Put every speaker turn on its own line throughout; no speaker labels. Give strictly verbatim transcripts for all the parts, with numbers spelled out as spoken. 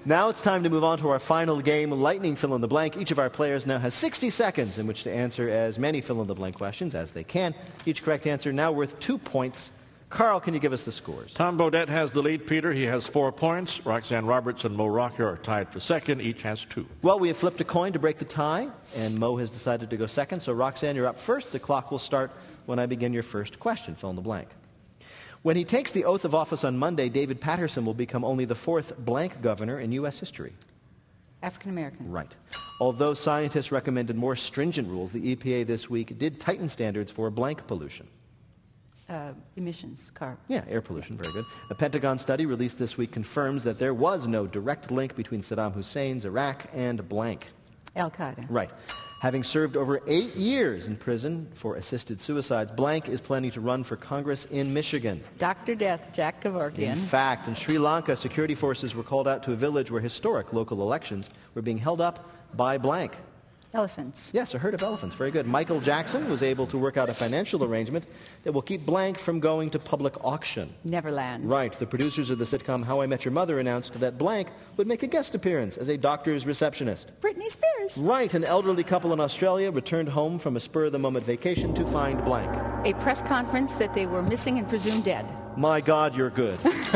Now it's time to move on to our final game, Lightning Fill in the Blank. Each of our players now has sixty seconds in which to answer as many fill-in-the-blank questions as they can. Each correct answer now worth two points. Carl, can you give us the scores?
Tom Bodette has the lead, Peter. He has four points. Roxanne Roberts and Mo Rocker are tied for second. Each has two.
Well, we have flipped a coin to break the tie, and Mo has decided to go second. So, Roxanne, you're up first. The clock will start when I begin your first question. Fill in the blank. When he takes the oath of office on Monday, David Patterson will become only the fourth blank governor in U S history.
African American.
Right. Although scientists recommended more stringent rules, the E P A this week did tighten standards for blank pollution.
Uh, emissions, car.
Yeah, air pollution, very good. A Pentagon study released this week confirms that there was no direct link between Saddam Hussein's Iraq and blank.
Al-Qaeda.
Right. Having served over eight years in prison for assisted suicides, blank is planning to run for Congress in Michigan.
Doctor Death, Jack Kevorkian.
In fact, in Sri Lanka, security forces were called out to a village where historic local elections were being held up by blank.
Elephants.
Yes, a herd of elephants. Very good. Michael Jackson was able to work out a financial arrangement that will keep blank from going to public auction.
Neverland.
Right. The producers of the sitcom How I Met Your Mother announced that blank would make a guest appearance as a doctor's receptionist.
Britney Spears.
Right. An elderly couple in Australia returned home from a spur-of-the-moment vacation to find blank.
A press conference that they were missing and presumed dead.
My God, you're good.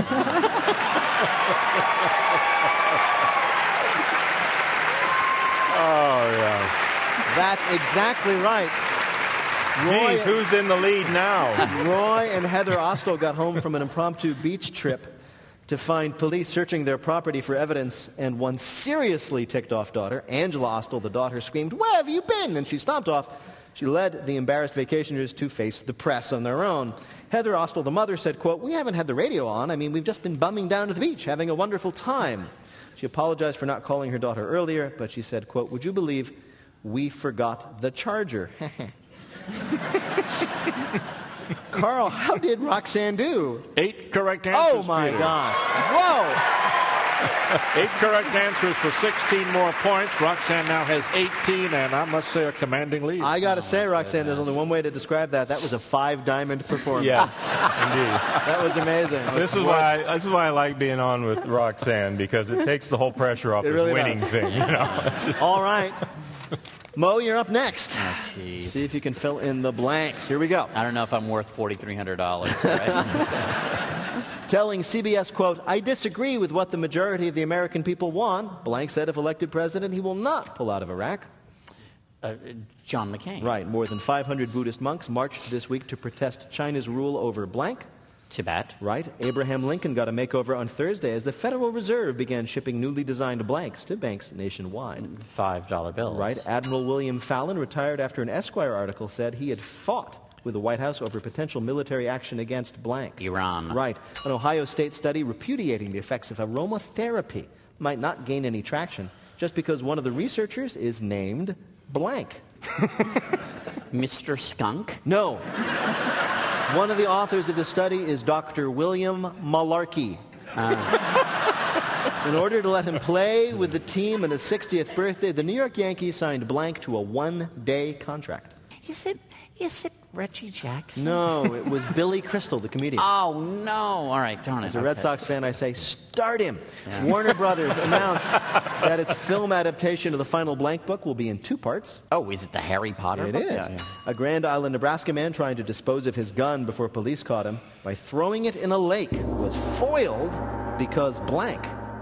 Oh, yeah.
That's exactly right.
Roy, Jeez, who's in the lead now?
Roy and Heather Ostel got home from an impromptu beach trip to find police searching their property for evidence, and one seriously ticked-off daughter, Angela Ostel, the daughter, screamed, "Where have you been?" And she stomped off. She led the embarrassed vacationers to face the press on their own. Heather Ostel, the mother, said, quote, "We haven't had the radio on. I mean, we've just been bumming down to the beach, having a wonderful time." She apologized for not calling her daughter earlier, but she said, quote, "Would you believe we forgot the charger?" Carl, how did Roxanne do?
Eight correct answers.
Oh, my
Peter.
gosh. Whoa.
Eight correct answers for sixteen more points. Roxanne now has eighteen, and I must say a commanding lead.
I got to oh, say, Roxanne, goodness. There's only one way to describe that. That was a five-diamond performance.
Yes, indeed.
That was amazing.
This is why I, this is why I like being on with Roxanne, because it takes the whole pressure off
it
the
really
winning
does.
thing. You know?
All right. Mo, you're up next.
Oh, geez.
See if you can fill in the blanks. Here we go.
I don't know if I'm worth forty-three hundred dollars. Right?
Telling C B S, quote, "I disagree with what the majority of the American people want." Blank said if elected president, he will not pull out of Iraq.
Uh, John McCain.
Right. More than five hundred Buddhist monks marched this week to protest China's rule over blank.
Tibet.
Right. Abraham Lincoln got a makeover on Thursday as the Federal Reserve began shipping newly designed blanks to banks nationwide.
Five dollar bills.
Right. Admiral William Fallon retired after an Esquire article said he had fought with the White House over potential military action against blank.
Iran.
Right. An Ohio State study repudiating the effects of aromatherapy might not gain any traction just because one of the researchers is named blank.
Mister Skunk?
No. One of the authors of the study is Doctor William Malarkey. Uh. In order to let him play with the team on his sixtieth birthday, the New York Yankees signed blank to a one-day contract.
Is it, is it Reggie Jackson?
No, it was Billy Crystal, the comedian.
Oh, no. All right, darn it.
As a
okay.
Red Sox fan, I say, start him.
Yeah.
Warner Brothers announced that its film adaptation of the final blank book will be in two parts.
Oh, is it the Harry Potter
It
book?
is.
Yeah, yeah.
A Grand Island, Nebraska man trying to dispose of his gun before police caught him by throwing it in a lake was foiled because blank.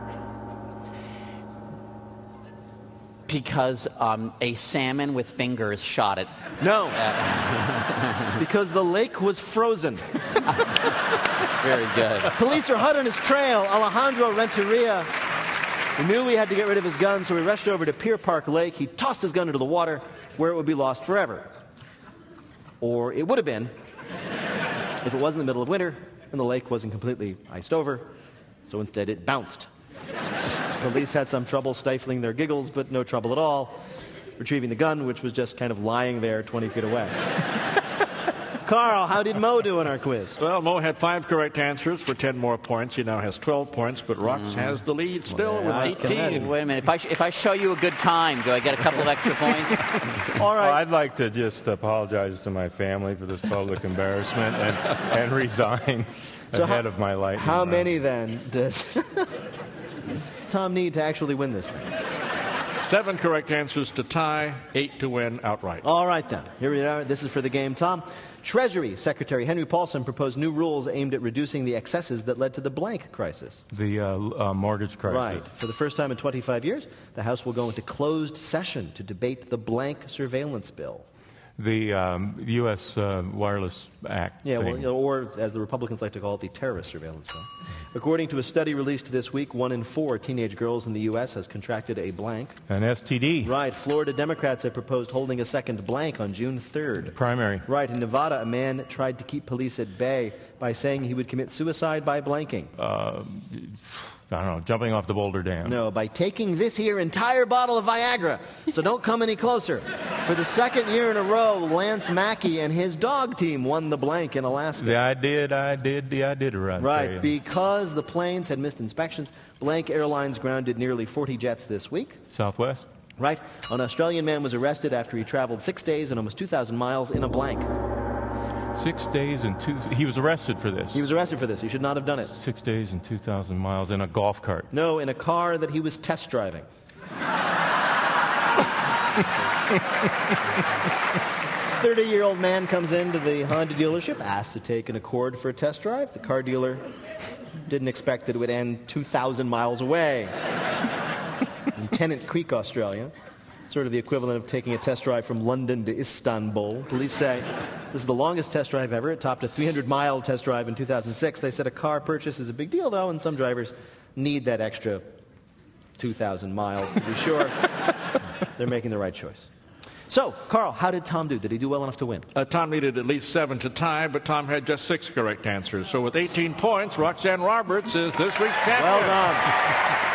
Because um, a salmon with fingers shot it.
No. Because the lake was frozen.
Very good.
Police are hot on his trail. Alejandro Renteria. He knew he had to get rid of his gun, so he rushed over to Pier Park Lake. He tossed his gun into the water, where it would be lost forever. Or it would have been if it wasn't the middle of winter and the lake wasn't completely iced over. So instead it bounced. Police had some trouble stifling their giggles, but no trouble at all retrieving the gun, which was just kind of lying there twenty feet away. Carl, how did Mo do in our quiz?
Well, Mo had five correct answers for ten more points. He now has twelve points, but Rox mm. has the lead still
well,
with
I
eighteen.
Wait a minute. If I, sh- if I show you a good time, do I get a couple of extra points?
All right.
Well, I'd like to just apologize to my family for this public embarrassment and, and resign
so
ahead
how,
of my lightning
How
round.
many then does... Tom need to actually win this thing?
Seven correct answers to tie, eight to win outright.
All right, then. Here we are. This is for the game, Tom. Treasury Secretary Henry Paulson proposed new rules aimed at reducing the excesses that led to the blank crisis.
The uh, uh, mortgage crisis.
Right. For the first time in twenty-five years, the House will go into closed session to debate the blank surveillance bill.
The um, U S Uh, Wireless Act.
Yeah, well,
thing.
you know, or as the Republicans like to call it, the terrorist surveillance bill. According to a study released this week, one in four teenage girls in the U S has contracted a blank.
An S T D.
Right. Florida Democrats have proposed holding a second blank on June third.
Primary.
Right. In Nevada, a man tried to keep police at bay by saying he would commit suicide by blanking.
Uh, I don't know, jumping off the Boulder Dam.
No, by taking this here entire bottle of Viagra. So don't come any closer. For the second year in a row, Lance Mackey and his dog team won the blank in Alaska.
The I did, I did, the I did right.
Right.
There.
Because the planes had missed inspections, Blank Airlines grounded nearly forty jets this week.
Southwest.
Right. An Australian man was arrested after he traveled six days and almost two thousand miles in a blank.
Six days and two... He was arrested for this.
He was arrested for this. He should not have done it.
Six days and two thousand miles in a golf cart.
No, in a car that he was test driving. thirty-year-old man comes into the Honda dealership, asked to take an Accord for a test drive. The car dealer didn't expect that it would end two thousand miles away. In Tennant Creek, Australia, sort of the equivalent of taking a test drive from London to Istanbul. Police say this is the longest test drive ever. It topped a three hundred mile test drive in two thousand six. They said a car purchase is a big deal, though, and some drivers need that extra two thousand miles to be sure they're making the right choice. So, Carl, how did Tom do? Did he do well enough to win?
Uh, Tom needed at least seven to tie, but Tom had just six correct answers. So with eighteen points, Roxanne Roberts is this week's champion.
Well done.